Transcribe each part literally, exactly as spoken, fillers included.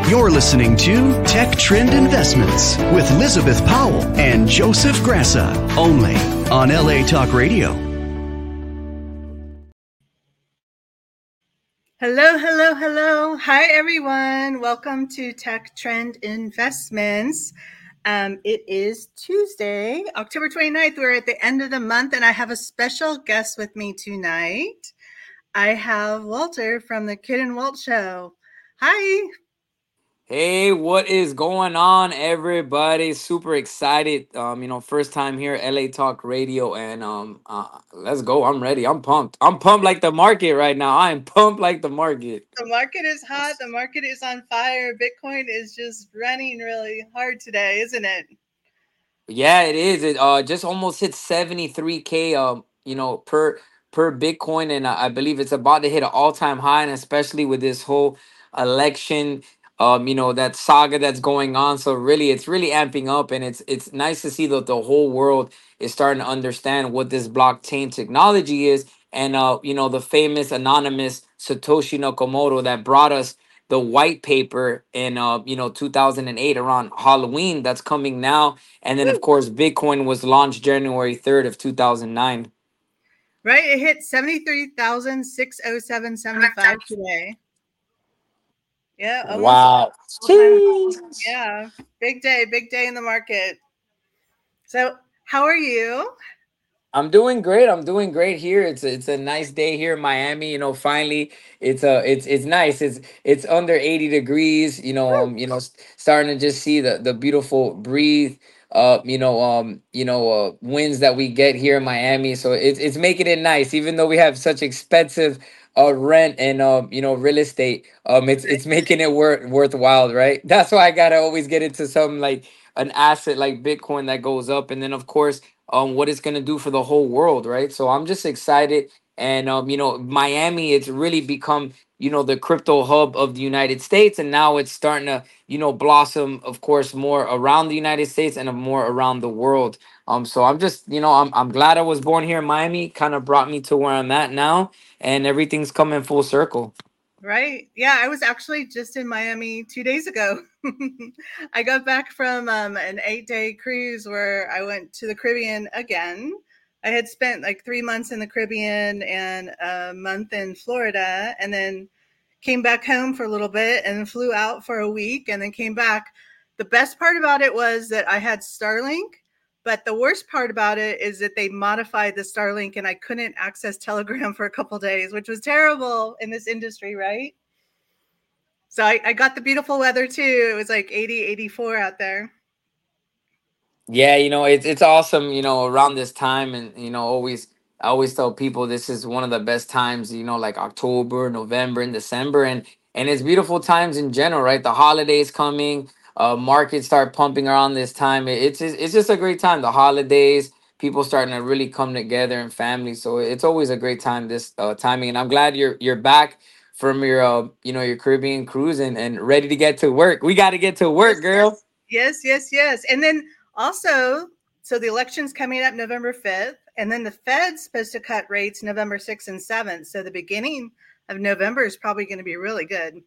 You're listening to Tech Trend Investments with Elizabeth Powell and Joseph Grassa, only on L A Talk Radio. Hello, hello, hello. Hi, everyone. Welcome to Tech Trend Investments. Um, it is Tuesday, October twenty-ninth. We're at the end of the month, and I have a special guest with me tonight. I have Walter from the Kid and Walt Show. Hi. Hey, what is going on, everybody? Super excited. Um, you know, first time here, L A Talk Radio, and um, uh, let's go. I'm ready. I'm pumped. I'm pumped like the market right now. I am pumped like the market. The market is hot. The market is on fire. Bitcoin is just running really hard today, isn't it? Yeah, it is. It uh just almost hit seventy-three K um, you know, per per Bitcoin, and I I believe it's about to hit an all-time high, and especially with this whole election um, you know, that saga that's going on. So really it's really amping up, and it's it's nice to see that the whole world is starting to understand what this blockchain technology is. And uh, you know, the famous anonymous Satoshi Nakamoto that brought us the white paper in uh, you know, two thousand eight around Halloween that's coming now. And then, of course, Bitcoin was launched January third of two thousand nine. Right. It hit seventy-three thousand six hundred seven seventy-five today. Yeah. Almost. Wow. Yeah. Big day. Big day in the market. So how are you? I'm doing great. I'm doing great here. It's a, it's a nice day here in Miami. You know, finally, it's a it's it's nice. It's it's under eighty degrees. You know, um, you know, s- starting to just see the the beautiful breathe. Uh, you know, um, you know, uh, winds that we get here in Miami. So it's it's making it nice, even though we have such expensive uh rent and um, you know, real estate. Um, it's it's making it worth worthwhile, right? That's why I gotta always get into some like an asset like Bitcoin that goes up, and then of course um what it's gonna do for the whole world, right? So I'm just excited. And um, you know, Miami, it's really become, you know, the crypto hub of the United States, and now it's starting to, you know, blossom, of course, more around the United States and more around the world. Um, so I'm just, you know, I'm I'm glad I was born here in Miami. Kind of brought me to where I'm at now, and everything's coming full circle. Right. Yeah, I was actually just in Miami two days ago. I got back from um, an eight day cruise where I went to the Caribbean again. I had spent like three months in the Caribbean and a month in Florida, and then came back home for a little bit and flew out for a week and then came back. The best part about it was that I had Starlink, but the worst part about it is that they modified the Starlink and I couldn't access Telegram for a couple days, which was terrible in this industry, right? So I, I got the beautiful weather too. It was like eighty, eighty-four out there. Yeah, you know, it's it's awesome, you know, around this time. And you know, always I always tell people this is one of the best times, you know, like October, November, and December. and and it's beautiful times in general, right? The holidays coming, uh markets start pumping around this time. It- It's just, it's just a great time. The holidays, people starting to really come together in family. So it's always a great time, this uh timing. And I'm glad you're you're back from your uh, you know, your Caribbean cruise, and, and ready to get to work. We got to get to Yes, work, girl. yes, yes, yes. And then also, so the election's coming up November fifth, and then the Fed's supposed to cut rates November sixth and seventh. So the beginning of November is probably going to be really good.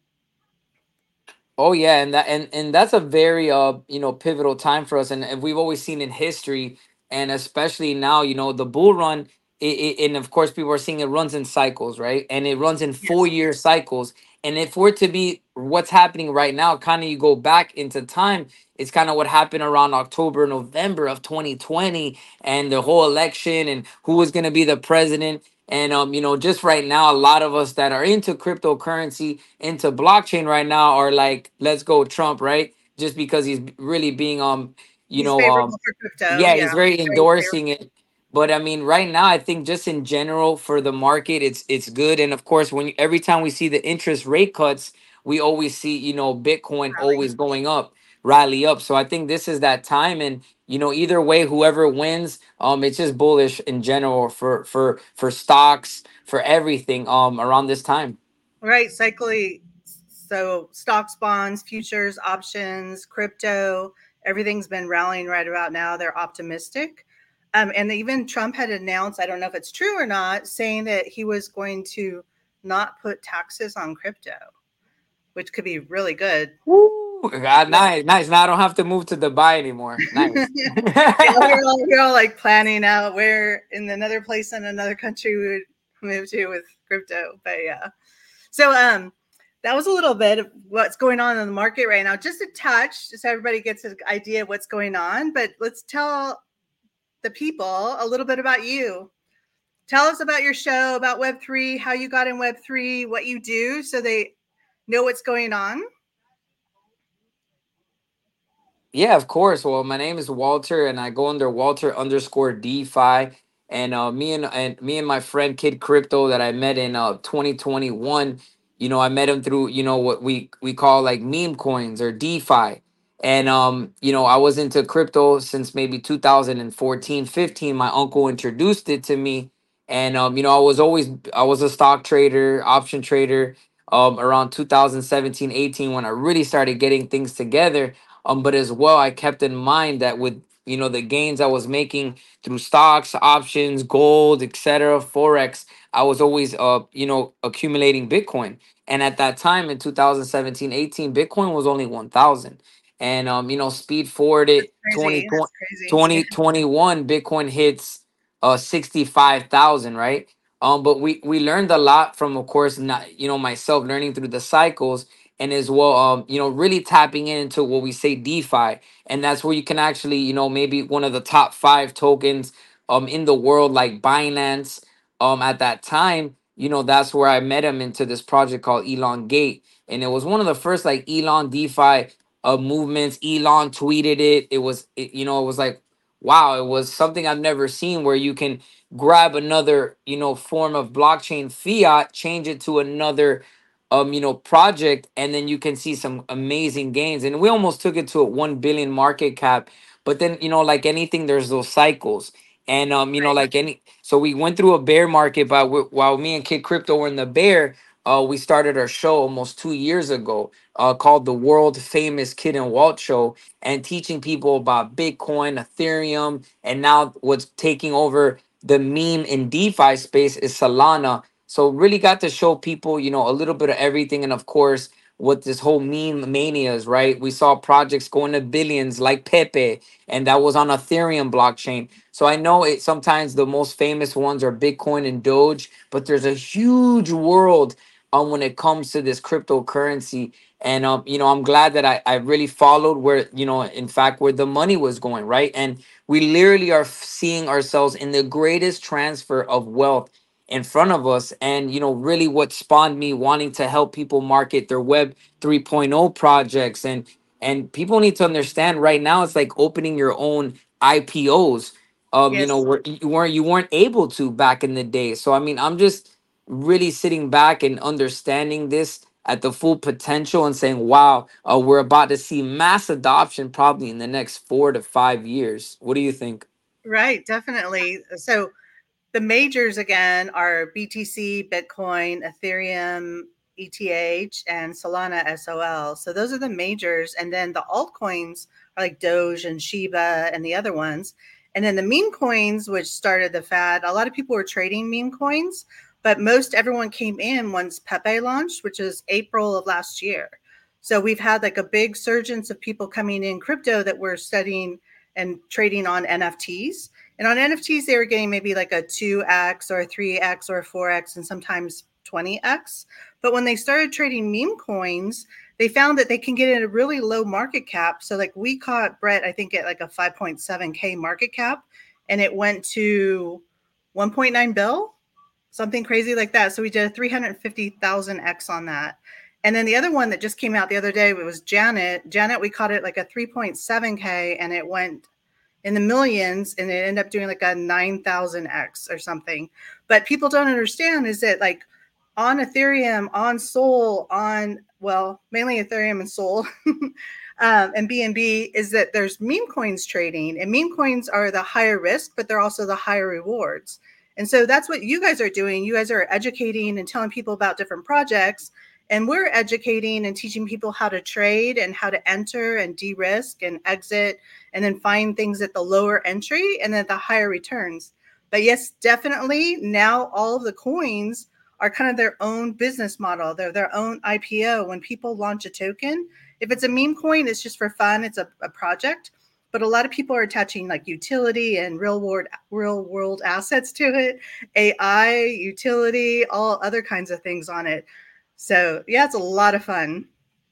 Oh yeah, and that and and that's a very uh you know, pivotal time for us, and, and we've always seen in history, and especially now, you know, the bull run. It, it, and of course, people are seeing it runs in cycles, right? And it runs in four Yes. year cycles. And if we're to be what's happening right now, kind of you go back into time, it's kind of what happened around October, November of twenty twenty, and the whole election and who was going to be the president. And um, you know, just right now, a lot of us that are into cryptocurrency, into blockchain right now, are like, let's go Trump, right? Just because he's really being um, you He's know, um, favorable for crypto. yeah, Yeah. he's very Very endorsing favorable. it. But I mean, right now, I think just in general for the market, it's it's good. And of course, when you, every time we see the interest rate cuts, we always see, you know, Bitcoin always going up, rally up. So I think this is that time. And you know, either way, whoever wins, um, it's just bullish in general for for for stocks, for everything um around this time. Right. Cyclically. So stocks, bonds, futures, options, crypto, everything's been rallying right about now. They're optimistic. Um, and even Trump had announced, I don't know if it's true or not, saying that he was going to not put taxes on crypto. which could be really good. Woo, God, Yeah. nice, nice. Now I don't have to move to Dubai anymore. Nice. Yeah, we're all we're all like planning out where in another place in another country we would move to with crypto. But yeah. So um that was a little bit of what's going on in the market right now. Just a touch, just so everybody gets an idea of what's going on. But let's tell the people a little bit about you. Tell us about your show, about Web three, how you got in Web three, what you do so they know what's going on. Yeah, of course. Well, my name is Walter, and I go under Walter underscore DeFi. And uh, me and and me and my friend Kid Crypto that I met in uh twenty twenty-one. You know, I met him through you know what we we call like meme coins or DeFi. And um, you know, I was into crypto since maybe two thousand fourteen, fifteen. My uncle introduced it to me, and um, you know, I was always I was a stock trader, option trader. Um, around two thousand seventeen, eighteen, when I really started getting things together, um, but as well, I kept in mind that with you know the gains I was making through stocks, options, gold, et cetera, forex, I was always uh you know accumulating Bitcoin. And at that time in two thousand seventeen, eighteen, Bitcoin was only one thousand. And um you know speed forward it twenty Crazy. twenty, That's crazy. Yeah. twenty twenty-one, Bitcoin hits uh sixty-five thousand, right? Um, but we we learned a lot from, of course, not you know myself learning through the cycles, and as well um you know really tapping into what we say DeFi, and that's where you can actually you know maybe one of the top five tokens um in the world like Binance. Um at that time, you know that's where I met him into this project called Elongate, and it was one of the first like Elon DeFi uh movements. Elon tweeted it. It was it, you know it was like wow, it was something I've never seen where you can grab another you know form of blockchain fiat, change it to another um you know project, and then you can see some amazing gains. And we almost took it to a one billion market cap, but then you know like anything, there's those cycles. And um you know Right. like any so we went through a bear market, but wh- while me and Kid Crypto were in the bear, uh we started our show almost two years ago, uh called the world famous Kid and Walt Show, and teaching people about Bitcoin, Ethereum, and now what's taking over the meme in DeFi space is Solana. So really got to show people, you know, a little bit of everything. And of course, what this whole meme mania is, right? We saw projects going to billions like Pepe, and that was on Ethereum blockchain. So I know it sometimes the most famous ones are Bitcoin and Doge, but there's a huge world um when it comes to this cryptocurrency. And um, you know, I'm glad that I, I really followed where, you know, in fact, where the money was going, right? And we literally are f- seeing ourselves in the greatest transfer of wealth in front of us. And you know really what spawned me wanting to help people market their web 3.0 projects. and and people need to understand right now it's like opening your own IPOs. um you know Yes. where you weren't you weren't able to back in the day. So I mean, I'm just really sitting back and understanding this at the full potential and saying wow, uh, we're about to see mass adoption probably in the next four to five years. What do you think? Right. Definitely. So the majors again are B T C, Bitcoin, Ethereum, E T H, and Solana S O L. So those are the majors. And then the altcoins are like Doge and Shiba and the other ones. And then the meme coins, which started the fad, a lot of people were trading meme coins, but most everyone came in once Pepe launched, which is April of last year. So we've had like a big surgence of people coming in crypto that were studying and trading on N F Ts. And on N F Ts, they were getting maybe like a two X or a three X or a four X and sometimes twenty X. But when they started trading meme coins, they found that they can get in a really low market cap. So like we caught Brett, I think at like a five point seven K market cap, and it went to one point nine bill, something crazy like that. So we did a three hundred fifty thousand X on that. And then the other one that just came out the other day, it was Janet. Janet, we caught it like a three point seven K, and it went in the millions, and it ended up doing like a nine thousand X or something. But people don't understand is that like on Ethereum, on Sol, on, well, mainly Ethereum and Sol, um, and B N B, is that there's meme coins trading, and meme coins are the higher risk, but they're also the higher rewards. And so that's what you guys are doing. You guys are educating and telling people about different projects, and we're educating and teaching people how to trade and how to enter and de-risk and exit, and then find things at the lower entry and then the higher returns. But yes, definitely now all of the coins are kind of their own business model. They're their own I P O. When people launch a token, if it's a meme coin, it's just for fun. It's a, a project. But a lot of people are attaching like utility and real world real world assets to it, A I, utility, all other kinds of things on it. So yeah, it's a lot of fun.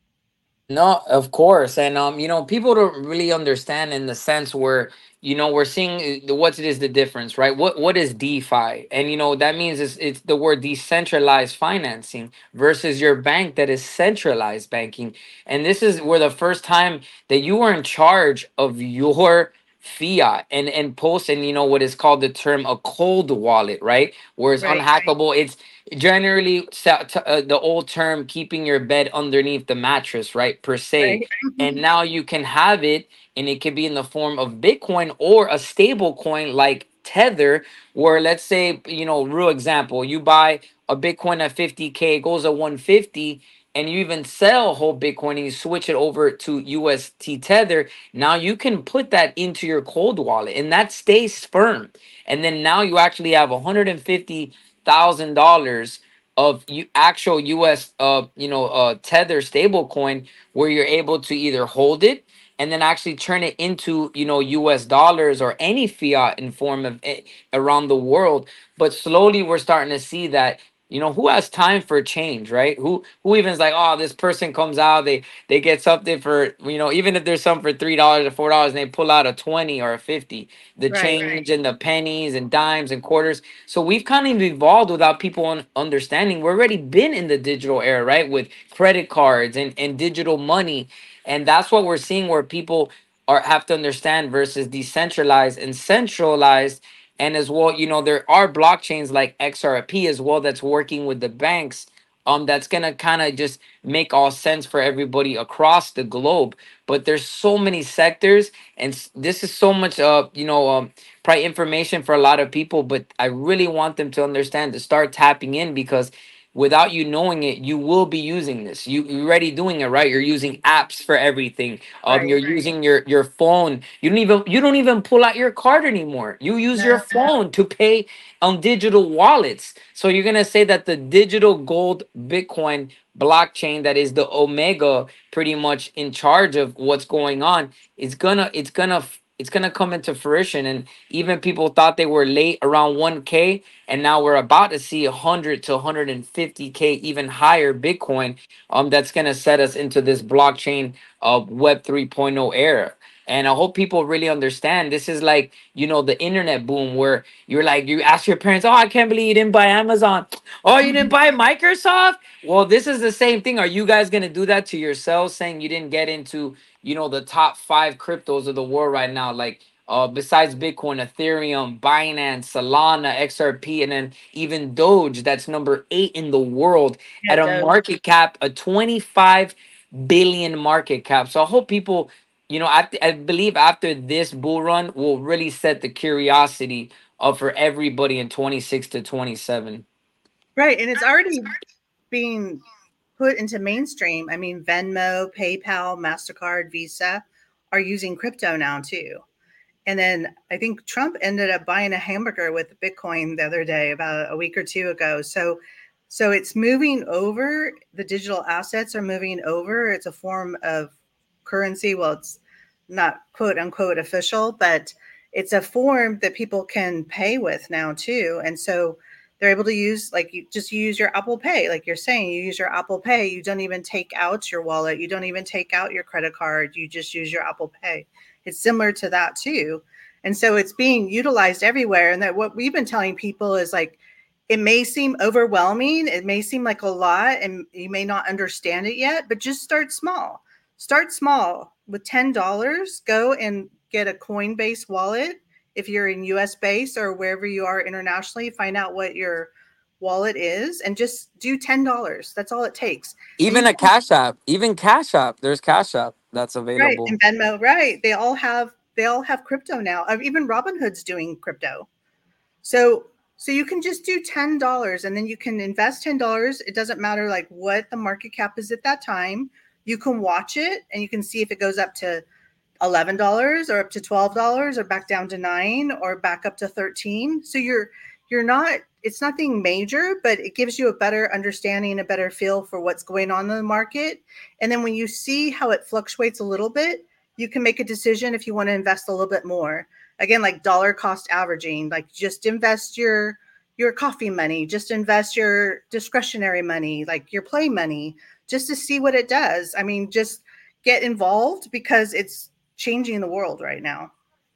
No, of course, and um, you know, people don't really understand in the sense where you know we're seeing uh, the what is the difference, right? What what is DeFi, and you know that means it's it's the word decentralized financing versus your bank that is centralized banking, and this is where the first time that you are in charge of your fiat and and post and you know what is called the term a cold wallet, right? Where it's Right. unhackable. It's generally sa- t- uh, the old term keeping your bed underneath the mattress, right, per se. Right. And now you can have it and it can be in the form of bitcoin or a stable coin like Tether, where let's say, you know, real example, you buy a bitcoin at fifty k, it goes at one fifty, and you even sell whole bitcoin and you switch it over to U S T Tether. Now you can put that into your cold wallet and that stays firm, and then now you actually have one hundred fifty thousand dollars of you actual U S uh you know uh Tether stable coin, where you're able to either hold it and then actually turn it into you know U S dollars or any fiat in form of it around the world. But slowly we're starting to see that you know who has time for change, right? Who who even is like, oh, this person comes out, they they get something for you know even if there's some for three dollars or four dollars and they pull out a twenty or a fifty, the Right. change and the pennies and dimes and quarters. So we've kind of evolved without people un- understanding. We've already been in the digital era, right? With credit cards and, and digital money. And that's what we're seeing where people are have to understand versus decentralized and centralized. And as well, you know, there are blockchains like X R P as well that's working with the banks. Um, that's gonna kind of just make all sense for everybody across the globe. But there's so many sectors, and s- this is so much, uh, you know, um, probably information for a lot of people, but I really want them to understand to start tapping in because without you knowing it, you will be using this. You, you're already doing it, right? You're using apps for everything. Um, Right. you're using your your phone. You don't even you don't even pull out your card anymore. You use your No. phone to pay on digital wallets. So you're gonna say that the digital gold Bitcoin blockchain that is the Omega pretty much in charge of what's going on, it's gonna it's gonna it's gonna come into fruition. And even people thought they were late around one k, and now we're about to see one hundred to one hundred fifty k, even higher Bitcoin. Um, that's gonna set us into this blockchain of Web 3.0 era. And I hope people really understand this is like, you know, the internet boom where you're like, you ask your parents, oh, I can't believe you didn't buy Amazon. Oh, you didn't buy Microsoft? Well, this is the same thing. Are you guys going to do that to yourselves, saying you didn't get into, you know, the top five cryptos of the world right now? Like, uh, besides Bitcoin, Ethereum, Binance, Solana, X R P, and then even Doge, that's number eight in the world Yeah, at a Doge. market cap, a twenty-five billion market cap. So I hope people, you know, I, I believe after this bull run will really set the curiosity up for everybody in twenty-six to twenty-seven. Right. And it's already being put into mainstream. I mean, Venmo, PayPal, MasterCard, Visa are using crypto now too. And then I think Trump ended up buying a hamburger with Bitcoin the other day, about a week or two ago. So, so it's moving over. The digital assets are moving over. It's a form of currency. Well, it's not quote unquote official, but it's a form that people can pay with now too. And so they're able to use, like, you just use your Apple Pay, like you're saying, you use your Apple Pay. You don't even take out your wallet. You don't even take out your credit card. You just use your Apple Pay. It's similar to that too. And so it's being utilized everywhere. And that what we've been telling people is like, it may seem overwhelming. It may seem like a lot and you may not understand it yet, but just start small. Start small with ten dollars. Go and get a Coinbase wallet. If you're in U S base or wherever you are internationally, find out what your wallet is and just do ten dollars. That's all it takes. And you Even a Cash App, even Cash App, there's Cash App that's Right, available. and Venmo, right. They all have they all have crypto now. Uh, even Robinhood's doing crypto. So so you can just do ten dollars and then you can invest ten dollars. It doesn't matter like what the market cap is at that time. You can watch it and you can see if it goes up to eleven dollars or up to twelve dollars or back down to nine or back up to thirteen. So you're you're not, it's nothing major, but it gives you a better understanding, a better feel for what's going on in the market. And then when you see how it fluctuates a little bit, you can make a decision if you want to invest a little bit more. Again, like dollar cost averaging, like just invest your your coffee money, just invest your discretionary money, like your play money, just to see what it does. I mean, just get involved because it's changing the world right now.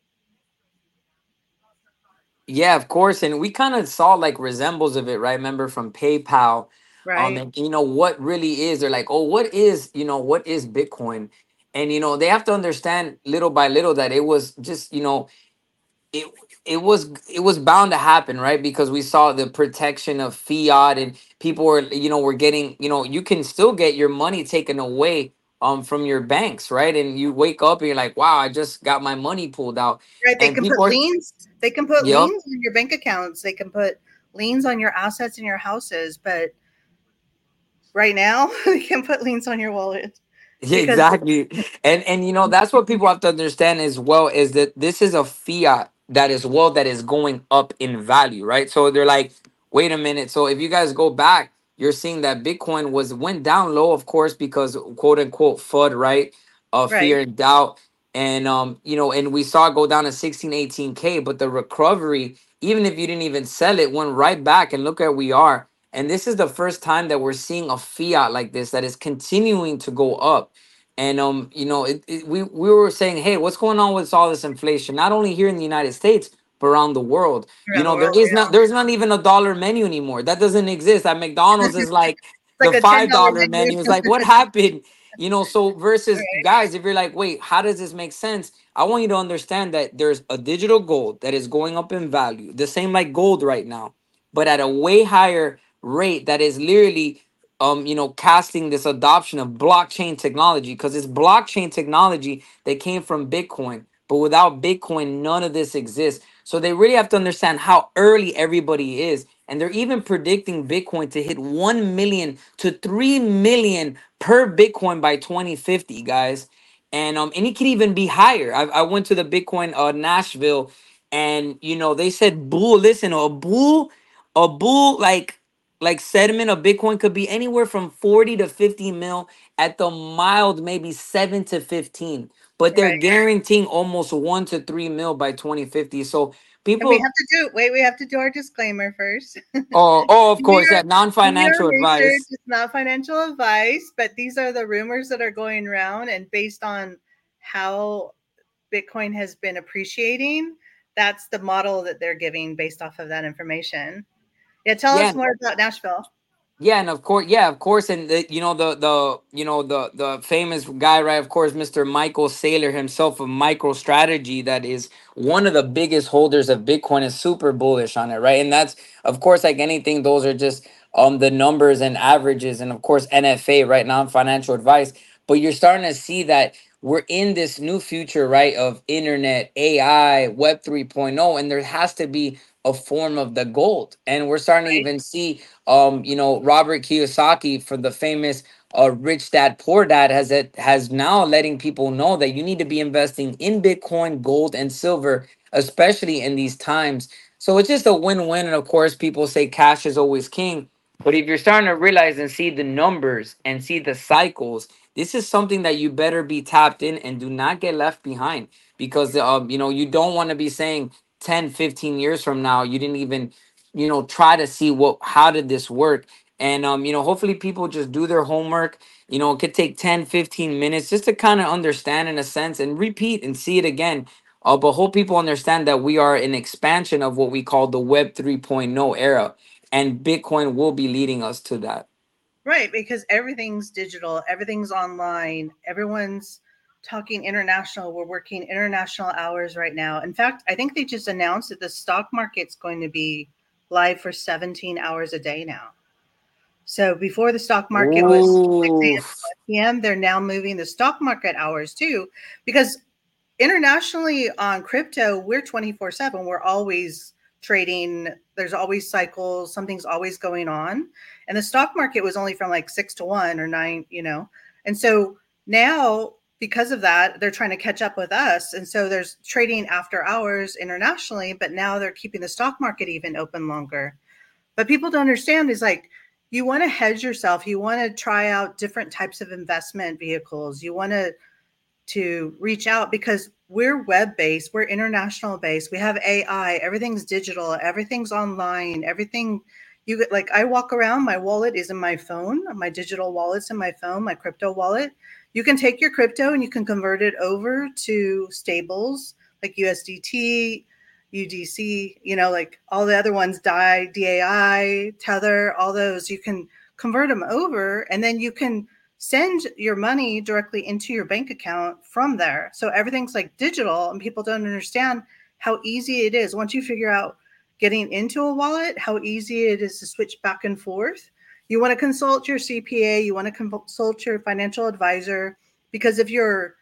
Yeah, of course. And we kind of saw like resembles of it, right? Remember from PayPal. Um, Right. and you know what really is, they're like, oh, what is, you know, what is Bitcoin? And you know, they have to understand little by little that it was just, you know, it it was it was bound to happen, right? Because we saw the protection of fiat, and people were, you know, were getting, you know, you can still get your money taken away um from your banks, right? And you wake up and you're like, wow, I just got my money pulled out. Right. They And can put people are, liens. They can put yep. liens on your bank accounts. They can put liens on your assets in your houses. But right now, they can put liens on your wallet Yeah, because exactly. And and you know, that's what people have to understand as well, is that this is a fiat that is, well, that is going up in value, right? So they're like, wait a minute. So if you guys go back, you're seeing that Bitcoin was went down low, of course, because quote unquote FUD, right? Uh right. fear and doubt. And um, you know, and we saw it go down to sixteen, eighteen K, but the recovery, even if you didn't even sell it, went right back, and look where we are. And this is the first time that we're seeing a fiat like this that is continuing to go up. And um, you know, it, it, we we were saying, hey, what's going on with all this inflation? Not only here in the United States, but around the world. You Around the know, there world. is Yeah. not there's not even a dollar menu anymore. That doesn't exist. At McDonald's is like It's the like a ten five dollar dollar menu. menu. It's like, what happened? You know, so versus Right. guys, if you're like, wait, how does this make sense? I want you to understand that there's a digital gold that is going up in value, the same like gold right now, but at a way higher rate that is literally um you know casting this adoption of blockchain technology, because it's blockchain technology that came from Bitcoin, but without Bitcoin none of this exists. So they really have to understand how early everybody is, and they're even predicting Bitcoin to hit one million to three million per Bitcoin by twenty fifty, guys. And um and it could even be higher. i, I went to the Bitcoin uh Nashville, and you know they said bull, listen, a bull a bull like like sediment of Bitcoin could be anywhere from forty to fifty mil, at the mild maybe seven to fifteen, but they're Right. guaranteeing almost one to three mil by twenty fifty. So And we people, have to do, wait, we have to do our disclaimer first. oh, oh, of Do course, your yeah, do your non-financial research. advice. It's not financial advice, but these are the rumors that are going around, and based on how Bitcoin has been appreciating, that's the model that they're giving based off of that information. Yeah, tell Yeah, us more about Nashville. yeah, and of course, yeah, of course, and the, you know the the you know the the famous guy, right? Of course, Mister Michael Saylor himself of MicroStrategy, that is one of the biggest holders of Bitcoin, is super bullish on it, right? And that's, of course, like anything, those are just um the numbers and averages, and of course N F A, right? Non-financial advice. But you're starting to see that we're in this new future, right? Of internet, A I, Web 3.0, and there has to be a form of the gold, and we're starting to Right. even see um, you know, Robert Kiyosaki from the famous uh, Rich Dad Poor Dad has it has now letting people know that you need to be investing in Bitcoin, gold, and silver, especially in these times. So it's just a win-win. And of course, people say cash is always king. But if you're starting to realize and see the numbers and see the cycles, this is something that you better be tapped in and do not get left behind, because um, you know, you don't want to be saying ten, fifteen years from now, you didn't even, you know, try to see what, how did this work. And um you know, hopefully people just do their homework. You know, it could take ten, fifteen minutes just to kind of understand in a sense and repeat and see it again. Uh, but hope people understand that we are an expansion of what we call the Web 3.0 era, and Bitcoin will be leading us to that. Right, because everything's digital, everything's online, everyone's talking international. We're working international hours right now. In fact, I think they just announced that the stock market's going to be live for seventeen hours a day now. So before the stock market was six a m Ooh. to five p m, they're now moving the stock market hours too, because internationally on crypto, we're twenty-four seven. We're always trading. There's always cycles. Something's always going on. And the stock market was only from like six to one or nine, you know. And so now because of that, they're trying to catch up with us. And so there's trading after hours internationally, but now they're keeping the stock market even open longer. But people don't understand is like, you want to hedge yourself. You want to try out different types of investment vehicles. You want to to reach out because we're web based, we're international based, we have A I, everything's digital, everything's online, everything you get. Like I walk around, my wallet is in my phone, my digital wallet's in my phone, my crypto wallet. You can take your crypto and you can convert it over to stables like U S D T, U D C, you know, like all the other ones, D A I, D A I, Tether, all those, you can convert them over and then you can send your money directly into your bank account from there. So everything's like digital and people don't understand how easy it is. Once you figure out getting into a wallet, how easy it is to switch back and forth. You want to consult your C P A, you want to consult your financial advisor, because if your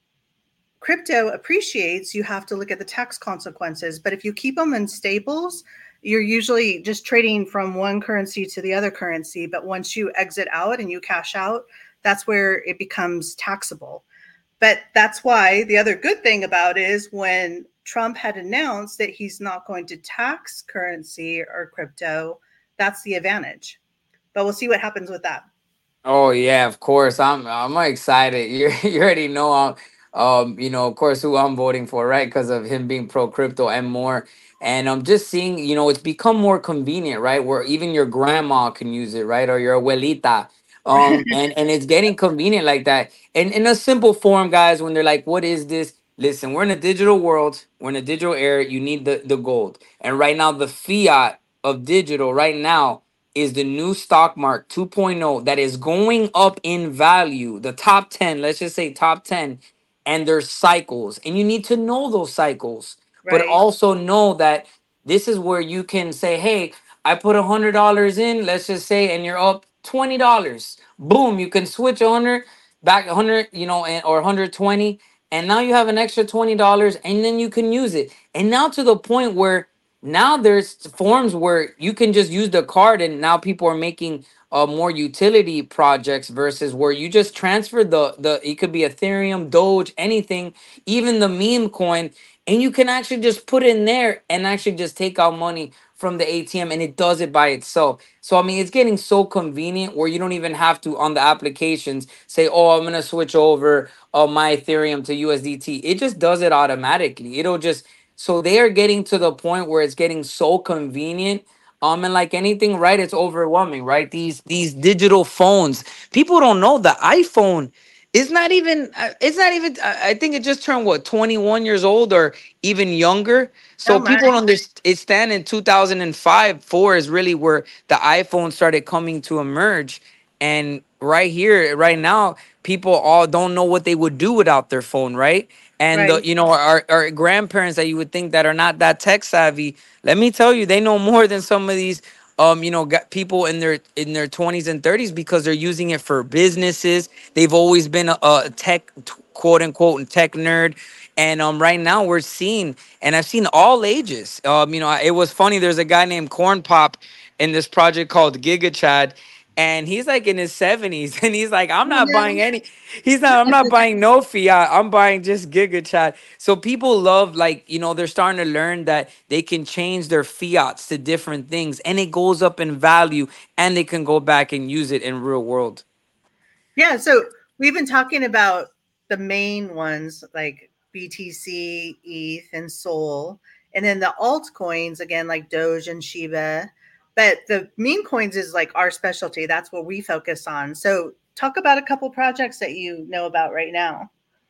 crypto appreciates, you have to look at the tax consequences. But if you keep them in stables, you're usually just trading from one currency to the other currency. But once you exit out and you cash out, that's where it becomes taxable. But that's why the other good thing about it is when Trump had announced that he's not going to tax currency or crypto, that's the advantage. But we'll see what happens with that. Oh yeah, of course. I'm I'm excited. You you already know I'm um you know of course who I'm voting for, right? Because of him being pro crypto and more. And I'm just seeing, you know, it's become more convenient, right? Where even your grandma can use it, right? Or your abuelita. Um and and it's getting convenient like that. And in a simple form, guys, when they're like, "What is this?" Listen, we're in a digital world. We're in a digital era. You need the the gold. And right now the fiat of digital right now is the new stock mark 2.0 that is going up in value. The top ten, let's just say top ten, and there's cycles. And you need to know those cycles, but Right. also know that this is where you can say, hey, I put a hundred dollars in, let's just say, and you're up twenty dollars. Boom, you can switch a hundred back a hundred, you know, and or one hundred twenty, and now you have an extra twenty dollars, and then you can use it. And now to the point where now there's forms where you can just use the card, and now people are making uh, more utility projects versus where you just transfer the the it could be Ethereum, Doge, anything, even the meme coin, and you can actually just put it in there and actually just take out money from the A T M, and it does it by itself. So I mean, it's getting so convenient where you don't even have to on the applications say, "Oh, I'm gonna switch over uh, my Ethereum to U S D T." It just does it automatically. It'll just so they are getting to the point where it's getting so convenient. Um, and like anything, right? It's overwhelming, right? These these digital phones. People don't know the iPhone is not even. uh, It's not even. I I think it just turned what twenty-one years old or even younger. Oh So my. people don't understand. In two thousand five, four is really where the iPhone started coming to emerge. And right here, right now, people all don't know what they would do without their phone, right? And the Right. you know our, our grandparents that you would think that are not that tech savvy, let me tell you, they know more than some of these um you know got people in their in their twenties and thirties because they're using it for businesses. They've always been a, a tech t- quote unquote tech nerd. And um right now we're seeing, and I've seen all ages. Um you know it was funny, there's a guy named Corn Pop in this project called Giga Chad, and he's like in his seventies, and he's like, I'm not Yeah. buying any, he's not, I'm not buying no fiat, I'm buying just Giga Chat. So people love, like, you know, they're starting to learn that they can change their fiats to different things and it goes up in value, and they can go back and use it in real world. Yeah, so we've been talking about the main ones like B T C, E T H, and Sol, and then the altcoins again like Doge and Shiba. But the meme coins is like our specialty. That's what we focus on. So talk about a couple projects that you know about right now.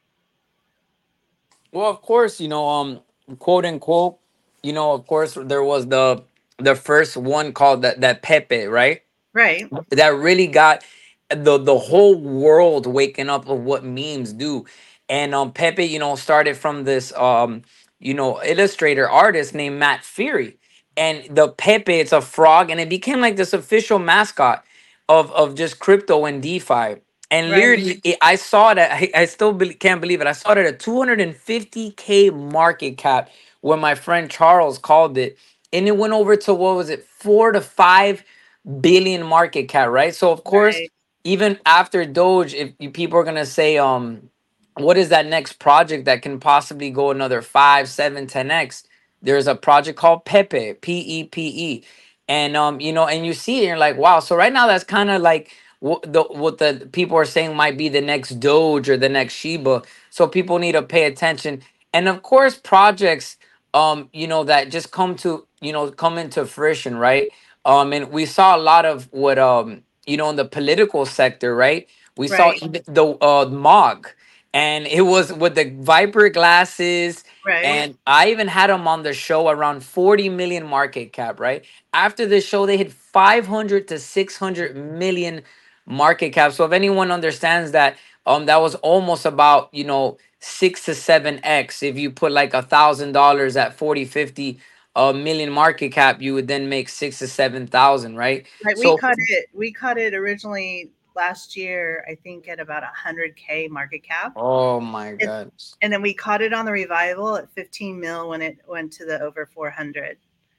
Well, of course, you know, um, quote unquote, you know, of course, there was the the first one called that that Pepe, right? Right, That really got the the whole world waking up of what memes do. And um Pepe, you know, started from this um you know illustrator artist named Matt Fury. And the Pepe, it's a frog, and it became like this official mascot of of just crypto and DeFi. And right, literally, it, I saw that. I, I still be, can't believe it. I saw it at a two hundred fifty k market cap when my friend Charles called it, and it went over to, what was it, four to five billion market cap, right? So of course, right, even after Doge, if you, people are gonna say, um, what is that next project that can possibly go another five, seven, ten x? There's a project called Pepe, P E P E, and um, you know, and you see it, and you're like, wow. So right now, that's kind of like what the what the people are saying might be the next Doge or the next Shiba. So people need to pay attention, and of course, projects, um, you know, that just come to you know come into fruition, right? Um, and we saw a lot of what um, you know, in the political sector, right? We saw Right. even the uh, M O G, and it was with the Viper glasses. Right. And I even had them on the show around forty million market cap, right? After the show, they hit five hundred to six hundred million market cap. So if anyone understands that, um, that was almost about, you know, six to seven X. If you put like a thousand dollars at forty, fifty uh, million market cap, you would then make six to seven thousand, right? Right. We So, caught it. We caught it originally last year, I think, at about a hundred K market cap. oh my It, God. and then we caught it on the revival at fifteen mil when it went to the over four hundred.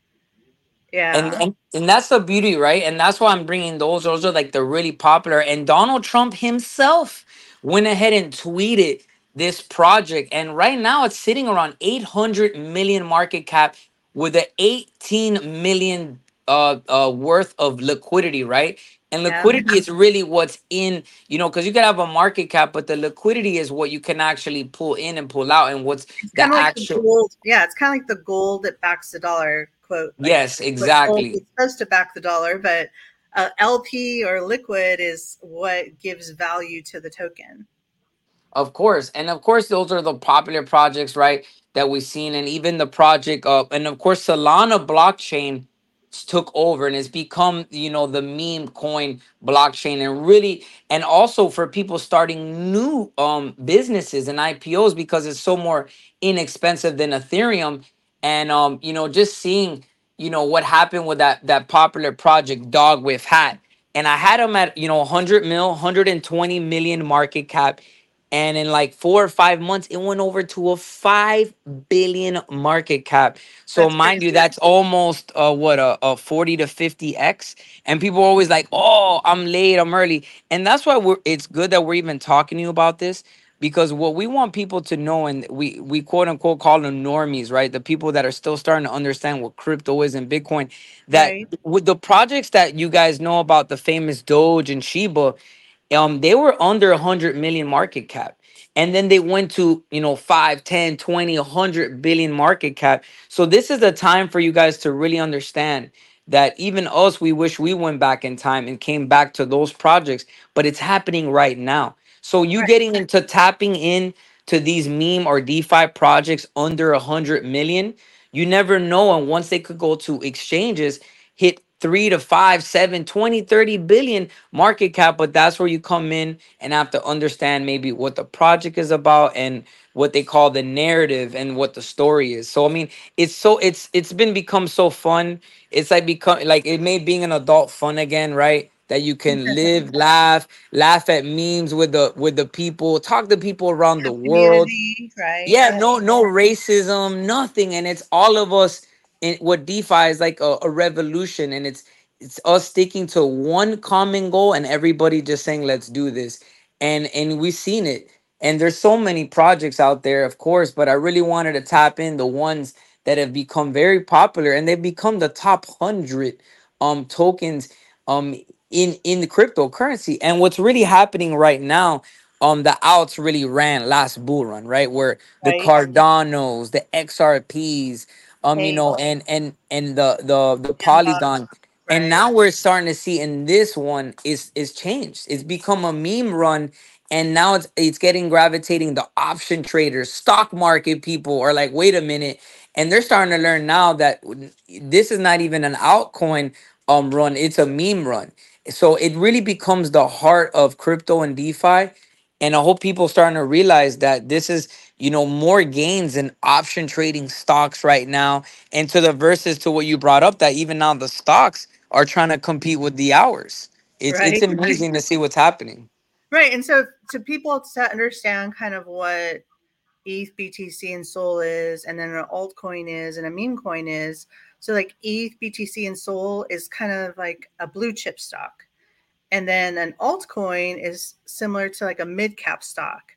And, Yeah. and and that's the beauty, right? And that's why I'm bringing those. Those are like the really popular. And Donald Trump himself went ahead and tweeted this project. And right now it's sitting around eight hundred million market cap with a eighteen million uh, uh worth of liquidity, right? And Yeah. liquidity is really what's in, you know, because you can have a market cap, but the liquidity is what you can actually pull in and pull out, and what's It's kind the of like the actual. gold. Yeah. It's kind of like the gold that backs the dollar quote. Like Yes, what gold is exactly. supposed to back the dollar, but uh, L P or liquid is what gives value to the token. Of course. And of course, those are the popular projects, right? That we've seen. And even the project of, and of course, Solana blockchain s- took over and it's become, you know, the meme coin blockchain. And really, and also for people starting new um businesses and I P Os because it's so more inexpensive than Ethereum. And um, you know, just seeing, you know, what happened with that that popular project, Dog with Hat. And I had them at, you know, one hundred mil, one hundred twenty million market cap, and in like four or five months, it went over to a five billion market cap. So That's mind you, crazy. that's almost uh, what a, a forty to fifty X. And people are always like, oh, I'm late, I'm early. And that's why we're it's good that we're even talking to you about this, because what we want people to know, and we we quote unquote call them normies, right? The people that are still starting to understand what crypto is and Bitcoin, that Right. with the projects that you guys know about, the famous Doge and Shiba, um they were under one hundred million market cap, and then they went to, you know, five, ten, twenty, one hundred billion market cap. So this is the time for you guys to really understand that even us, we wish we went back in time and came back to those projects, but it's happening right now. So you Right. getting into tapping in to these meme or DeFi projects under one hundred million, you never know. And once they could go to exchanges, hit three to five, seven, twenty, thirty billion market cap. But that's where you come in and have to understand maybe what the project is about and what they call the narrative and what the story is. So I mean, it's so it's it's been become so fun. It's like become like it made being an adult fun again, right? That you can live, laugh, laugh at memes with the with the people, talk to people around the Have world. community. Right. Yeah, Yeah. no, no racism, nothing, and it's all of us. In what DeFi is like a, a revolution, and it's it's us sticking to one common goal, and everybody just saying, "Let's do this," and and we've seen it. And there's so many projects out there, of course, but I really wanted to tap in the ones that have become very popular, and they've become the top hundred um tokens um in in the cryptocurrency. And what's really happening right now, um the outs really ran last bull run, right? Where the Right. Cardanos, the X R Ps, um, you Hey, know, and and and the the the inbox. Polygon. And Right. now we're starting to see in this one is is changed. It's become a meme run, and now it's it's getting gravitating the option traders, stock market people are like, wait a minute, and they're starting to learn now that this is not even an altcoin um run, it's a meme run. So it really becomes the heart of crypto and DeFi, and I hope people starting to realize that this is, you know, more gains in option trading stocks right now. And to the verses to what you brought up, that even now the stocks are trying to compete with the hours. It's it's Right. amazing to see what's happening. Right. And so to people to understand kind of what E T H, B T C, and Sol is, and then an altcoin is, and a meme coin is. So like E T H, B T C, and Sol is kind of like a blue chip stock. And then an altcoin is similar to like a mid cap stock.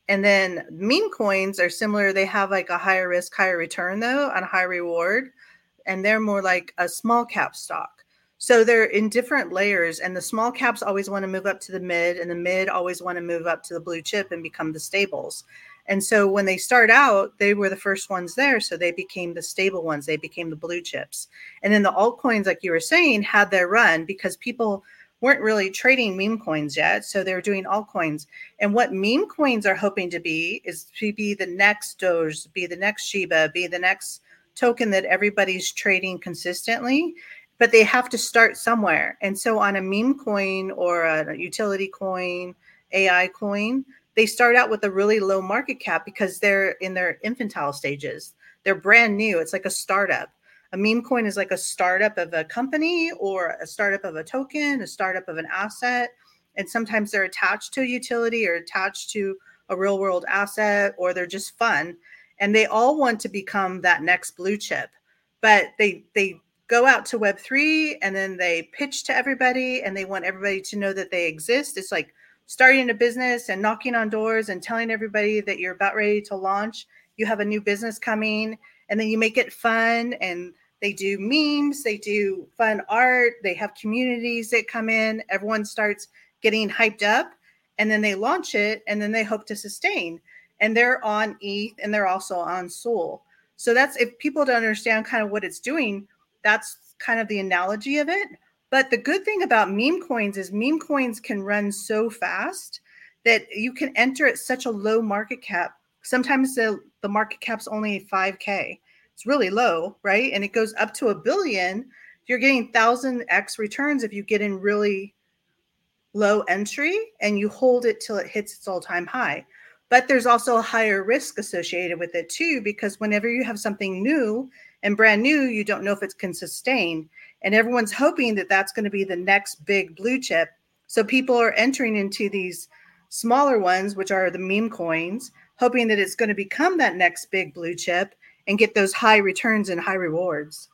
And then meme coins are similar. They have like a higher risk, higher return though, and a high reward. And they're more like a small cap stock. So they're in different layers, and the small caps always want to move up to the mid, and the mid always want to move up to the blue chip and become the stables. And so when they start out, they were the first ones there. So they became the stable ones. They became the blue chips. And then the altcoins, like you were saying, had their run because people weren't really trading meme coins yet. So they were doing altcoins. And what meme coins are hoping to be is to be the next Doge, be the next Shiba, be the next token that everybody's trading consistently. But they have to start somewhere. And so on a meme coin or a utility coin, A I coin, they start out with a really low market cap because they're in their infantile stages. They're brand new. It's like a startup. A meme coin is like a startup of a company or a startup of a token, a startup of an asset. And sometimes they're attached to a utility or attached to a real world asset, or they're just fun. And they all want to become that next blue chip. But they they go out to Web three and then they pitch to everybody and they want everybody to know that they exist. It's like starting a business and knocking on doors and telling everybody that you're about ready to launch. You have a new business coming, and then you make it fun, and they do memes, they do fun art, they have communities that come in, everyone starts getting hyped up, and then they launch it, and then they hope to sustain. And they're on E T H and they're also on Sol. So that's, if people don't understand kind of what it's doing, that's kind of the analogy of it. But the good thing about meme coins is meme coins can run so fast that you can enter at such a low market cap. Sometimes the, the market cap's only five K. It's really low, right? And it goes up to a billion. You're getting one thousand x returns if you get in really low entry and you hold it till it hits its all-time high. But there's also a higher risk associated with it too, because whenever you have something new and brand new, you don't know if it can sustain. And everyone's hoping that that's going to be the next big blue chip. So people are entering into these smaller ones, which are the meme coins, hoping that it's going to become that next big blue chip and get those high returns and high rewards.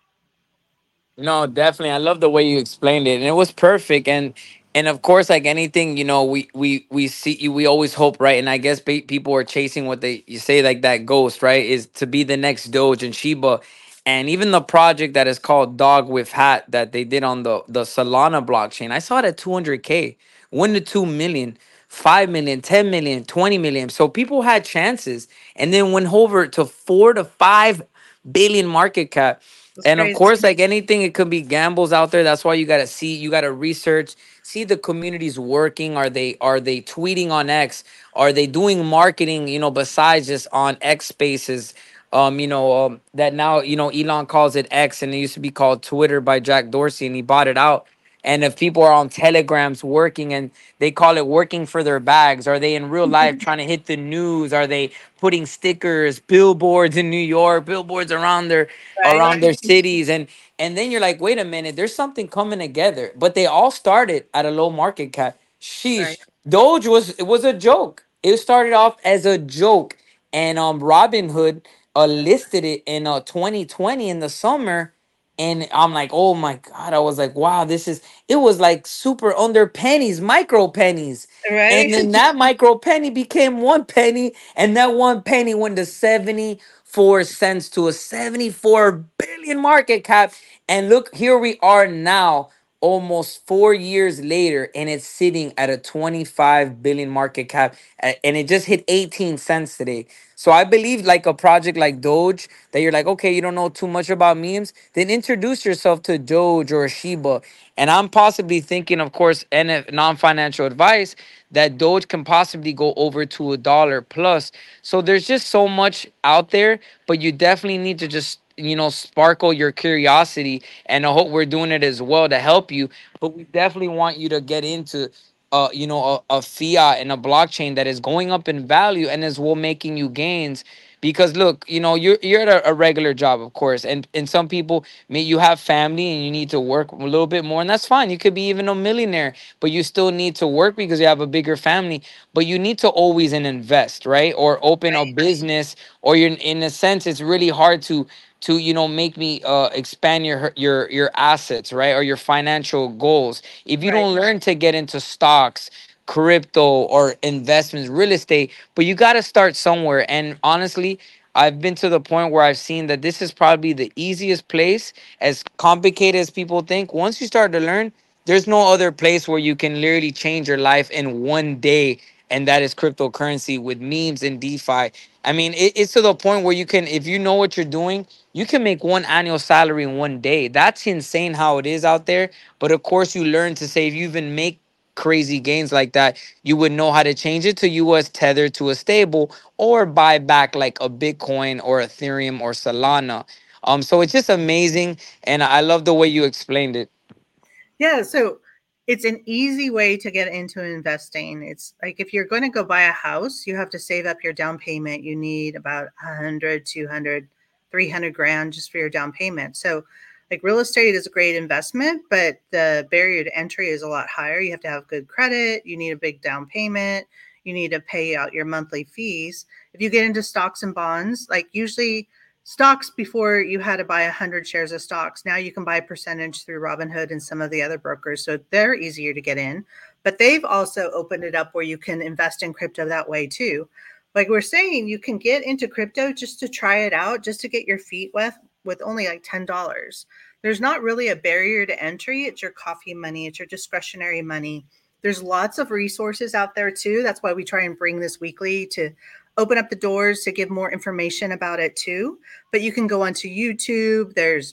No, definitely. I love the way you explained it, and it was perfect. And and of course, like anything, you know, we we we see, we always hope, right? And I guess pe- people are chasing what they, you say, like that ghost, right? Is to be the next Doge and Shiba, and even the project that is called Dog with Hat that they did on the the Solana blockchain. I saw it at two hundred k, one to two million. five million, ten million, twenty million. So people had chances and then went over to four to five billion market cap. It's And of crazy. course, like anything, it could be gambles out there. That's why you gotta see, you gotta research, see the communities working. Are they are they tweeting on X? Are they doing marketing? You know, besides just on X Spaces. Um, you know, um, that now you know Elon calls it X, and it used to be called Twitter by Jack Dorsey, and he bought it out. And if people are on telegrams working and they call it working for their bags, are they in real life trying to hit the news? Are they putting stickers, billboards in New York, billboards around their Right. around their cities? And and then you're like, wait a minute, there's something coming together. But they all started at a low market cap. Right. Sheesh. Doge was, it was a joke. It started off as a joke. And um Robinhood uh, listed it in uh twenty twenty in the summer, and I'm like, oh my God. I was like, wow, this is, it was like super under pennies, micro pennies. And Right. then that micro penny became one penny, and that one penny went to seventy-four cents to a seventy-four billion market cap. And look, here we are now, almost four years later, and it's sitting at a twenty-five billion market cap, a- and it just hit eighteen cents today. So I believe like a project like Doge, that you're like, okay, you don't know too much about memes, then introduce yourself to Doge or Shiba. And I'm possibly thinking, of course, N F, non-financial advice, that Doge can possibly go over to a dollar plus. So there's just so much out there, but you definitely need to just, you know, sparkle your curiosity. And I hope we're doing it as well to help you. But we definitely want you to get into uh, you know, a, a fiat and a blockchain that is going up in value and is well making you gains. Because look, you know, you're you're at a, a regular job, of course, and and some people, may you have family and you need to work a little bit more, and that's fine. You could be even a millionaire, but you still need to work because you have a bigger family. But you need to always invest, right? Or open a business, or you're, in a sense, it's really hard to to you know make me uh expand your your your assets, right? Or your financial goals if you Right. don't learn to get into stocks, crypto or investments, real estate, but you got to start somewhere. And honestly, I've been to the point where I've seen that this is probably the easiest place, as complicated as people think. Once you start to learn, there's no other place where you can literally change your life in one day, and that is cryptocurrency with memes and DeFi. I mean, it, it's to the point where you can, if you know what you're doing, you can make one annual salary in one day. That's insane how it is out there. But of course, you learn to say if you even make crazy gains like that, you would know how to change it to U S tethered to a stable or buy back like a Bitcoin or Ethereum or Solana. Um, so it's just amazing, and I love the way you explained it. Yeah, so it's an easy way to get into investing. It's like if you're going to go buy a house, you have to save up your down payment. You need about one hundred, two hundred, three hundred grand just for your down payment. So like real estate is a great investment, but the barrier to entry is a lot higher. You have to have good credit, you need a big down payment, you need to pay out your monthly fees. If you get into stocks and bonds, like usually stocks, before you had to buy one hundred shares of stocks, now you can buy a percentage through Robinhood and some of the other brokers, so they're easier to get in. But they've also opened it up where you can invest in crypto that way too. Like we're saying, you can get into crypto just to try it out, just to get your feet wet, with only like ten dollars. There's not really a barrier to entry. It's your coffee money, it's your discretionary money. There's lots of resources out there too. That's why we try and bring this weekly, to open up the doors to give more information about it too. But you can go onto YouTube. There's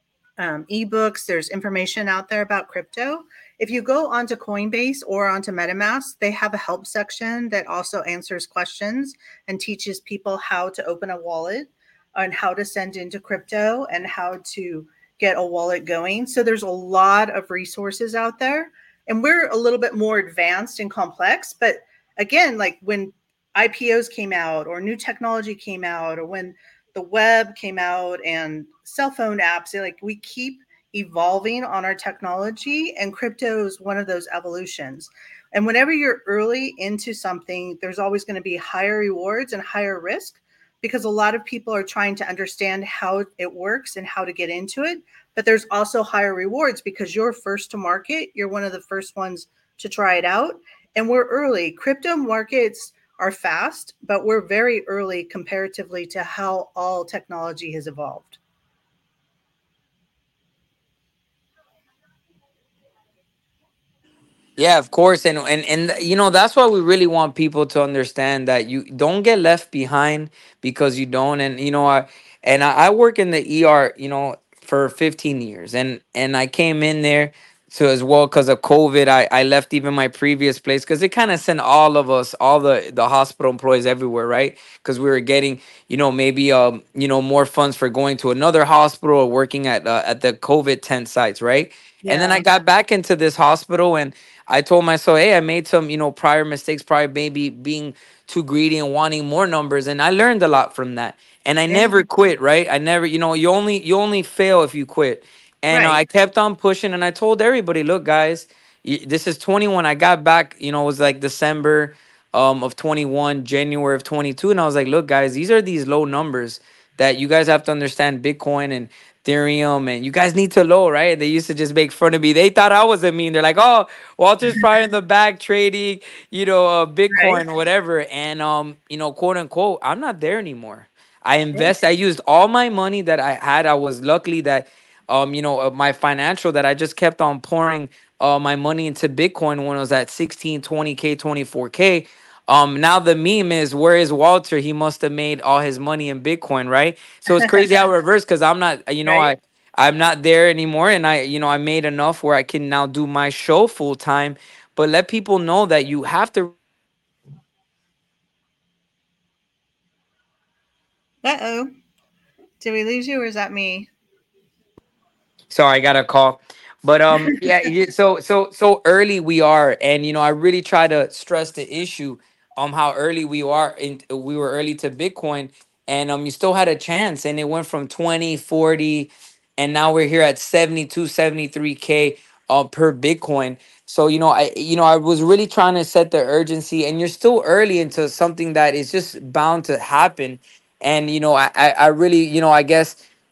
um, ebooks. There's information out there about crypto. If you go onto Coinbase or onto MetaMask, they have a help section that also answers questions and teaches people how to open a wallet and how to send into crypto and how to get a wallet going. So there's a lot of resources out there. And we're a little bit more advanced and complex. But again, like when I P Os came out or new technology came out or when the web came out and cell phone apps, like we keep evolving on our technology, and crypto is one of those evolutions. And whenever you're early into something, there's always going to be higher rewards and higher risk, because a lot of people are trying to understand how it works and how to get into it. But there's also higher rewards because you're first to market. You're one of the first ones to try it out. And we're early. Crypto markets are fast, but we're very early comparatively to how all technology has evolved. Yeah, of course, and and and you know that's why we really want people to understand that you don't get left behind because you don't. And you know, I and I, I work in the E R, you know, for fifteen years, and and I came in there to as well because of COVID. I I left even my previous place because it kind of sent all of us, all the the hospital employees everywhere, right? Because we were getting, you know, maybe um you know more funds for going to another hospital or working at uh, at the COVID tent sites, right? And then I Yeah, got back into this hospital, and I told myself, hey, I made some, you know, prior mistakes, probably maybe being too greedy and wanting more numbers. And I learned a lot from that. And I yeah, never quit, right? I never, you know, you only you only fail if you quit. And uh, right. I kept on pushing, and I told everybody, look, guys, y- this is twenty-one. I got back, you know, it was like December um of twenty-one, January of twenty-two. And I was like, look, guys, these are these low numbers that you guys have to understand. Bitcoin and Ethereum, and you guys need to know, right? They used to just make fun of me. They thought I was a mean. They're like, oh, Walter's probably in the back trading, you know, uh, Right. Bitcoin or whatever. And um, you know, quote unquote, I'm not there anymore. I Yeah. invest. I used all my money that I had. I was luckily that, um, you know, uh, my financial that I just kept on pouring uh my money into Bitcoin when it was at sixteen, twenty k, twenty-four k. Um, now the meme is, where is Walter? He must have made all his money in Bitcoin, right? So it's crazy how it reversed, because I'm not, you know, Right. I I'm not there anymore, and I, you know, I made enough where I can now do my show full time. But let people know that you have to. Uh-oh. Did we lose you or is that me? Sorry, I got a call. But um, yeah. it- So so so early we are, and you know, I really try to stress the issue um how early we are. In we were early to Bitcoin, and um you still had a chance, and it went from twenty, forty, and now we're here at seventy two, seventy three k uh, per Bitcoin. So you know, I you know I was really trying to set the urgency, and you're still early into something that is just bound to happen. And you know, I I, I really, you know, I guess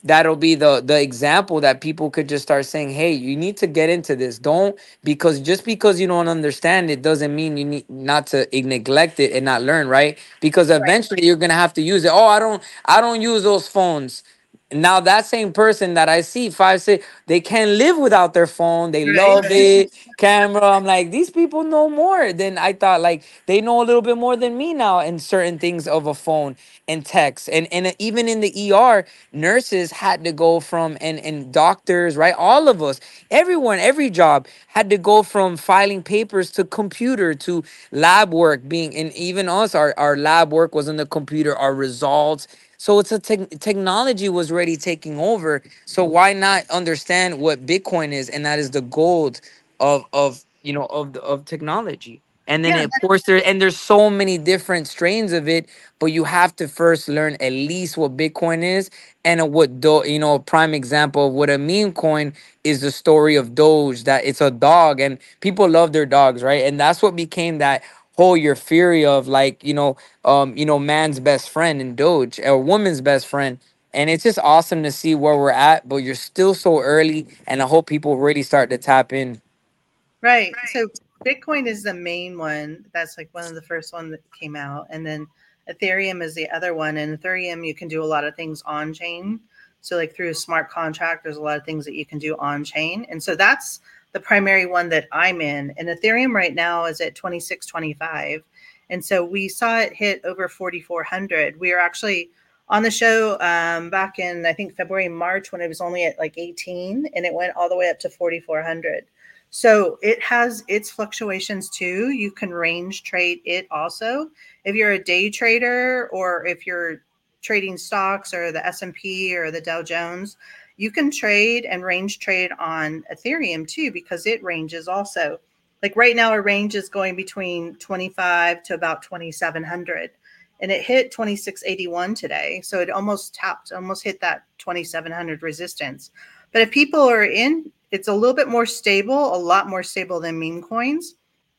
that'll be the the example that people could just start saying, hey, you need to get into this. Don't, because just because you don't understand it doesn't mean you need not to neglect it and not learn, right? Because eventually you're gonna have to use it. Oh, i don't i don't use those phones. Now that same person that I see five six, they can't live without their phone. They Right. love it. Camera. I'm like, these people know more than I thought. Like, they know a little bit more than me now in certain things of a phone and text. And and even in the E R, nurses had to go from, and and doctors, right? All of us, everyone, every job had to go from filing papers to computer to lab work being, and even us, our, our lab work was on the computer, our results. So it's a tech technology was already taking over. So why not understand what Bitcoin is? And that is the gold of of you know of the, of technology. And then Yeah. of course there, and there's so many different strains of it, but you have to first learn at least what Bitcoin is, and a, what do you know a prime example of what a meme coin is, the story of Doge, that it's a dog and people love their dogs, right? And that's what became that whole your theory of, like, you know um you know man's best friend in Doge, or woman's best friend. And it's just awesome to see where we're at, but you're still so early, and I hope people really start to tap in. Right. So Bitcoin is the main one. That's like one of the first one that came out. And then Ethereum is the other one. And Ethereum, you can do a lot of things on chain. So like through a smart contract, there's a lot of things that you can do on chain. And so that's the primary one that I'm in. And Ethereum right now is at twenty-six twenty-five. And so we saw it hit over forty-four hundred. We are actually on the show um, back in, I think, February, March, when it was only at like eighteen, and it went all the way up to forty-four hundred. So it has its fluctuations too. You can range trade it also. If you're a day trader, or if you're trading stocks or the S and P or the Dow Jones, you can trade and range trade on Ethereum too, because it ranges also. Like right now, our range is going between twenty-five to about twenty-seven hundred, and it hit twenty-six eighty-one today. So it almost tapped, almost hit that twenty-seven hundred resistance. But if people are in, it's a little bit more stable, a lot more stable than meme coins.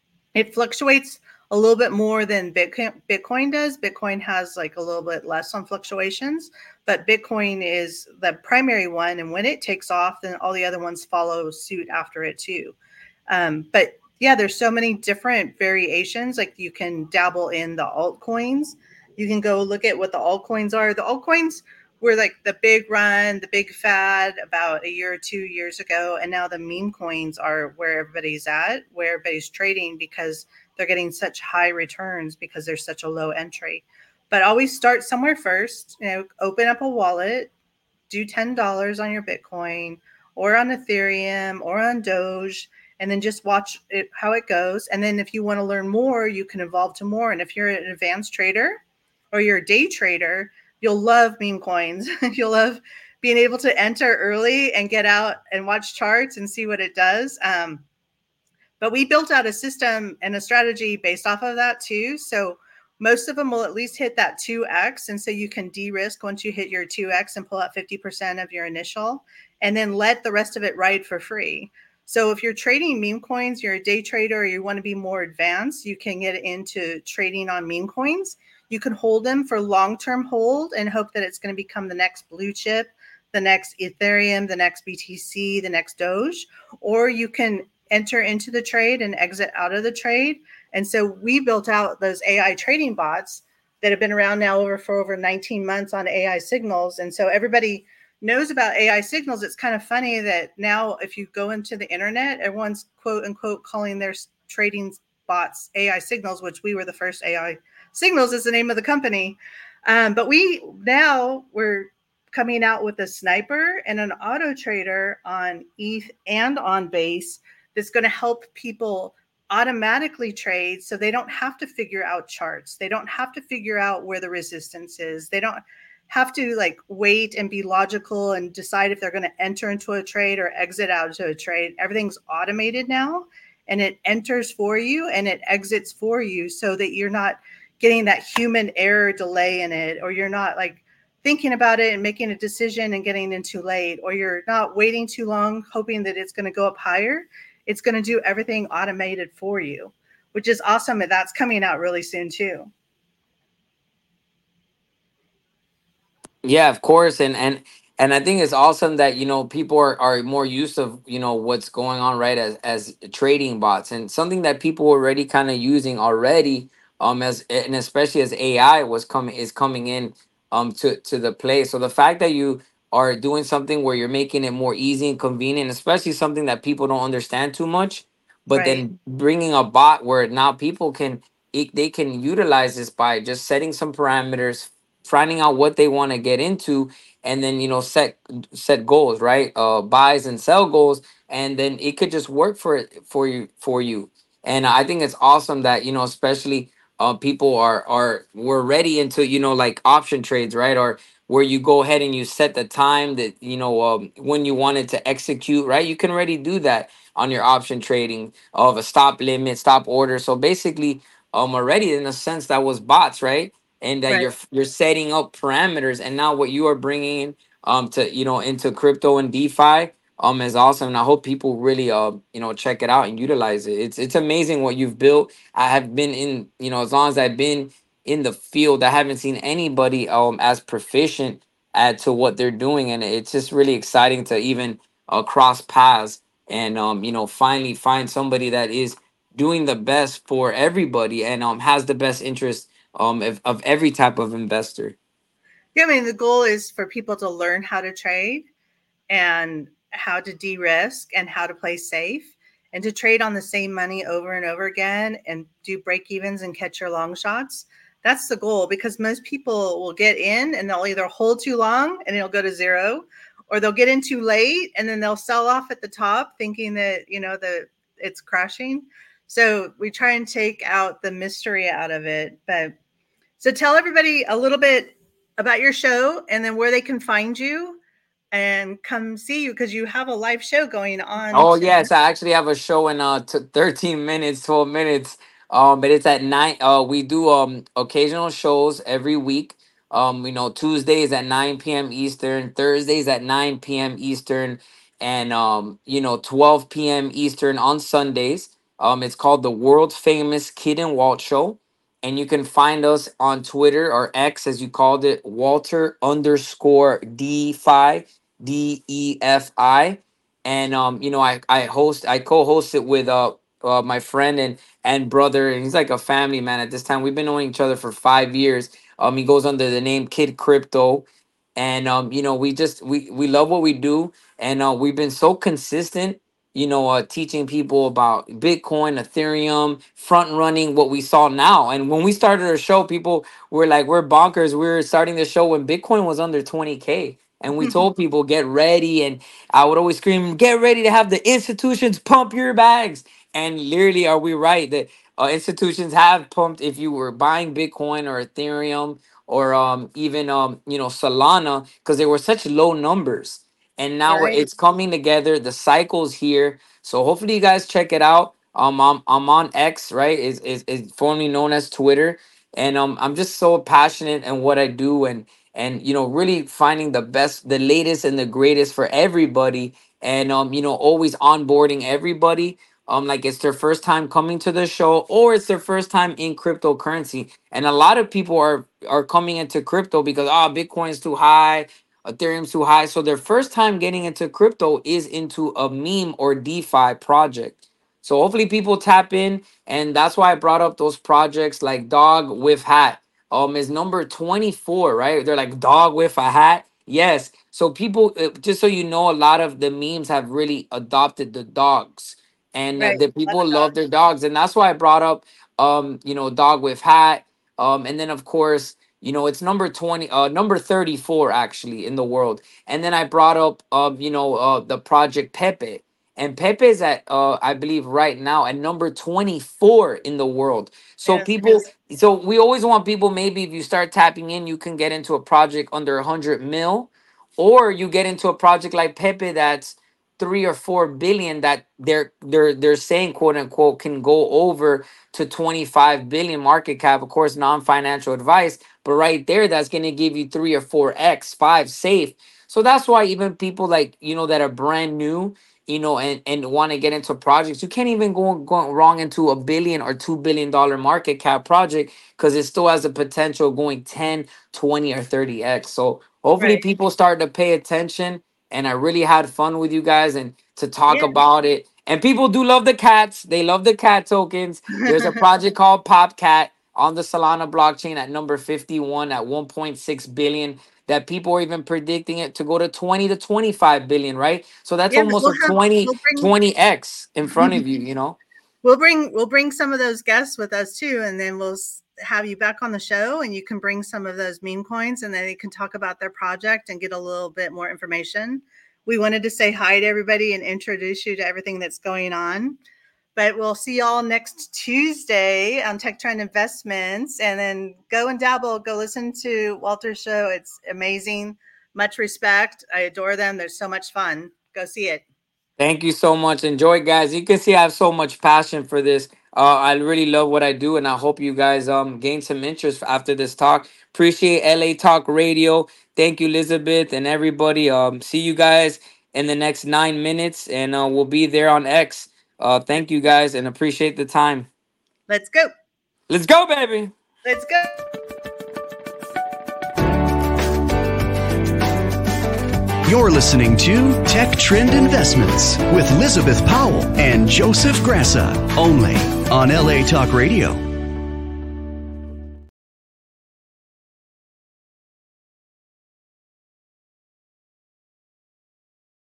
It fluctuates a little bit more than Bitcoin, Bitcoin does. Bitcoin has like a little bit less on fluctuations, but Bitcoin is the primary one. And when it takes off, then all the other ones follow suit after it too. Um, but yeah, there's so many different variations. Like you can dabble in the altcoins. You can go look at what the altcoins are. The altcoins were like the big run, the big fad about a year or two years ago. And now the meme coins are where everybody's at, where everybody's trading, because they're getting such high returns because there's such a low entry. But always start somewhere first. You know, open up a wallet, do ten dollars on your Bitcoin or on Ethereum or on Doge, and then just watch it, how it goes. And then if you want to learn more, you can evolve to more. And if you're an advanced trader or you're a day trader, you'll love meme coins. You'll love being able to enter early and get out and watch charts and see what it does. Um, but we built out a system and a strategy based off of that too. So most of them will at least hit that two X. And so you can de-risk once you hit your two X and pull out fifty percent of your initial, and then let the rest of it ride for free. So if you're trading meme coins, you're a day trader, or you want to be more advanced, you can get into trading on meme coins. You can hold them for long-term hold and hope that it's going to become the next blue chip, the next Ethereum, the next B T C, the next Doge, or you can enter into the trade and exit out of the trade. And so we built out those A I trading bots that have been around now over for over nineteen months on A I signals. And so everybody knows about A I signals. It's kind of funny that now if you go into the internet, everyone's quote unquote calling their trading bots A I signals, which we were the first. A I signals is the name of the company. Um, but we now we're coming out with a sniper and an auto trader on E T H and on Base that's going to help people automatically trade, so they don't have to figure out charts. They don't have to figure out where the resistance is. They don't have to like wait and be logical and decide if they're going to enter into a trade or exit out into a trade. Everything's automated now, and it enters for you and it exits for you, so that you're not getting that human error delay in it, or you're not like thinking about it and making a decision and getting in too late, or you're not waiting too long hoping that it's going to go up higher. It's going to do everything automated for you, which is awesome. And that's coming out really soon too. Yeah, of course. And and And I think it's awesome that you know people are, are more used of you know what's going on, right, as as trading bots, and something that people were already kind of using already, um as and especially as A I was coming is coming in um to to the play. So the fact that you are doing something where you're making it more easy and convenient, especially something that people don't understand too much, but Right. then bringing a bot where now people can it, they can utilize this by just setting some parameters, finding out what they want to get into, and then you know set set goals, right, uh buys and sell goals, and then it could just work for it for you for you. And I think it's awesome that you know especially uh people are are we're ready into you know like option trades, right, or where you go ahead and you set the time that you know um, when you wanted to execute, right, you can already do that on your option trading of a stop limit, stop order. So basically um already in a sense that was bots, right, and that Right. you're you're setting up parameters. And now what you are bringing um to you know into crypto and DeFi um is awesome. And I hope people really uh you know check it out and utilize it. It's it's amazing what you've built. I have been in you know as long as I've been in the field, I haven't seen anybody um as proficient at to what they're doing, and it's just really exciting to even uh, cross paths and um you know finally find somebody that is doing the best for everybody and um has the best interest um of, of every type of investor. Yeah, I mean, the goal is for people to learn how to trade and how to de-risk and how to play safe and to trade on the same money over and over again and do break evens and catch your long shots. That's the goal, because most people will get in and they'll either hold too long and it'll go to zero, or they'll get in too late and then they'll sell off at the top thinking that, you know, that it's crashing. So we try and take out the mystery out of it. But so tell everybody a little bit about your show and then where they can find you and come see you, because you have a live show going on Oh tonight. yes, I actually have a show in uh t- thirteen minutes, twelve minutes. Um, but it's at nine. Uh, we do um occasional shows every week. Um, you know, Tuesdays at nine p m. Eastern, Thursdays at nine p m. Eastern, and um, you know, twelve p m. Eastern on Sundays. Um, it's called the world famous Kid and Walt Show, and you can find us on Twitter or X as you called it, Walter underscore D five D E F I. And um you know i i host I co-host it with uh, uh my friend and and brother, and he's like a family man at this time. We've been knowing each other for five years. Um he goes under the name Kid Crypto. And um you know we just we we love what we do. And uh we've been so consistent, you know uh teaching people about Bitcoin, Ethereum, front running what we saw now. And when we started our show, people were like, we're bonkers. We were starting the show when Bitcoin was under twenty k, and we told people get ready. And I would always scream, "Get ready to have the institutions pump your bags." And literally, are we right that uh, institutions have pumped if you were buying Bitcoin or Ethereum or um, even um, you know Solana, because they were such low numbers. And now Right. it's coming together. The cycle's here. So hopefully you guys check it out. Um, I'm, I'm on X, right? Is is is formerly known as Twitter. And um, I'm just so passionate in what I do, and and you know really finding the best, the latest and the greatest for everybody. And um you know always onboarding everybody, um like it's their first time coming to the show or it's their first time in cryptocurrency. And a lot of people are are coming into crypto because oh Bitcoin's too high, Ethereum's too high. So their first time getting into crypto is into a meme or DeFi project. So hopefully people tap in, and that's why I brought up those projects like Dog with Hat um is number twenty-four, right? They're like dog with a hat. Yes. So people, uh, just so you know, a lot of the memes have really adopted the dogs, and uh, Right. the Love people a love dog. their dogs. And that's why I brought up um you know dog with hat. Um and then of course, you know it's number twenty, uh number thirty-four actually in the world. And then I brought up um you know uh the project Pepe. And Pepe is at uh I believe right now at number twenty-four in the world. So Yes. people, so we always want people, maybe if you start tapping in, you can get into a project under one hundred mil, or you get into a project like Pepe that's three or four billion, that they're they're they're saying quote unquote can go over to twenty-five billion market cap. Of course, non-financial advice, but right there, that's going to give you three or four x, five safe. So that's why even people like you know that are brand new, you know, and and want to get into projects, you can't even go go wrong into a billion or two billion dollar market cap project because it still has the potential of going ten, twenty, or thirty x. So Hopefully Right. people start to pay attention. And I really had fun with you guys and to talk Yeah. about it. And people do love the cats. They love the cat tokens. There's a project called PopCat on the Solana blockchain at number fifty-one at one point six billion, that people are even predicting it to go to twenty to twenty-five billion, right? So that's Yeah, almost we'll a have twenty we'll bring twenty x in front of you, you know? we'll bring we'll bring some of those guests with us too, and then we'll s- have you back on the show, and you can bring some of those meme coins, and then they can talk about their project and get a little bit more information. We wanted to say hi to everybody and introduce you to everything that's going on. But we'll see y'all next Tuesday on Tech Trend Investments, and then go and dabble. Go listen to Walter's show. It's amazing. Much respect. I adore them. They're so much fun. Go see it. Thank you so much. Enjoy, guys. You can see I have so much passion for this. Uh, I really love what I do, and I hope you guys um gain some interest after this talk. Appreciate L A Talk Radio. Thank you, Elizabeth, and everybody. Um, see you guys in the next nine minutes, and uh, we'll be there on X. Uh, thank you guys, and appreciate the time. Let's go. Let's go, baby. Let's go. You're listening to Tech Trend Investments with Elizabeth Powell and Joseph Grassa, only on L A Talk Radio.